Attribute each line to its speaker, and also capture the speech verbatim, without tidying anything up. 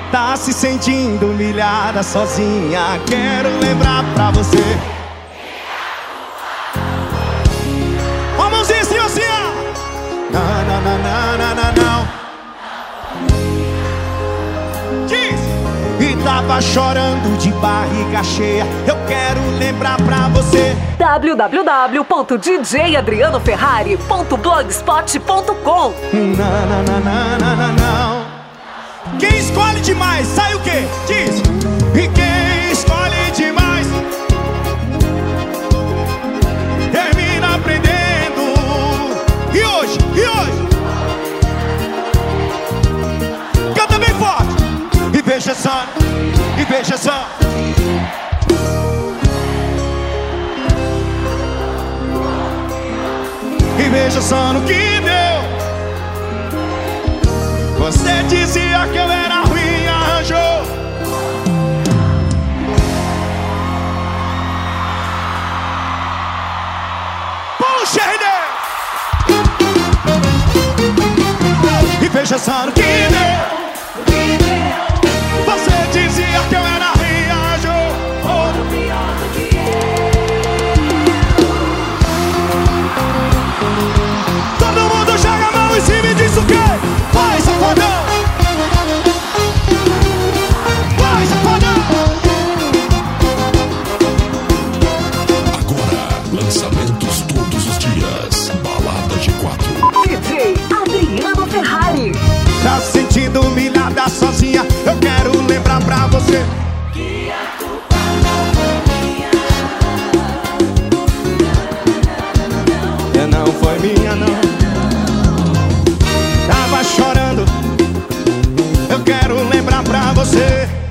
Speaker 1: Tá se sentindo humilhada sozinha. Quero lembrar pra você. Ó, mãozinha assim, assim, ó. Não, não, não, não, não, não, não. Diz! E tava chorando de barriga cheia. Eu quero lembrar pra você.
Speaker 2: w w w ponto d j adriano ferrari ponto blogspot ponto com.
Speaker 1: Não, não, não, não, não, não, não. Quem escolhe demais, sai o quê? Diz! E quem escolhe demais termina aprendendo. E hoje? E hoje? Canta bem forte! E veja só, e veja só. E veja só no que deu. Você dizia que eu era ruim e arranjou. Puxa, R D! E veja só no que deu. Você dizia que eu era ruim e arranjou. Todo mundo joga a mão em cima e diz o quê? Vai, safadão! Vai, safadão!
Speaker 3: Agora, lançamentos todos os dias. Balada G quatro.
Speaker 2: D J Adriano Ferrari.
Speaker 1: Tá se sentindo humilhada sozinha. Eu quero lembrar pra você.
Speaker 4: Que a culpa não foi minha.
Speaker 1: Não foi minha, não. Tava chorando. Eu quero lembrar pra você.